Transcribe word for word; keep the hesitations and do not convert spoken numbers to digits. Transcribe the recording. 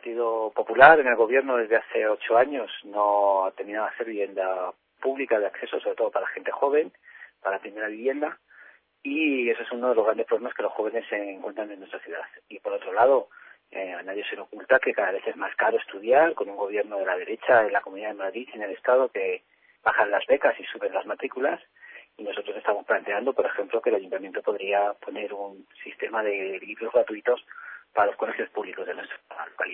Partido Popular en el gobierno desde hace ocho años no ha terminado de hacer vivienda pública de acceso, sobre todo para gente joven, para la primera vivienda, y ese es uno de los grandes problemas que los jóvenes se encuentran en nuestra ciudad. Y por otro lado, eh, a nadie se le oculta que cada vez es más caro estudiar, con un gobierno de la derecha en la Comunidad de Madrid y en el Estado que bajan las becas y suben las matrículas, y nosotros estamos planteando, por ejemplo, que el Ayuntamiento podría poner un sistema de libros gratuitos para los colegios públicos de nuestra localidad.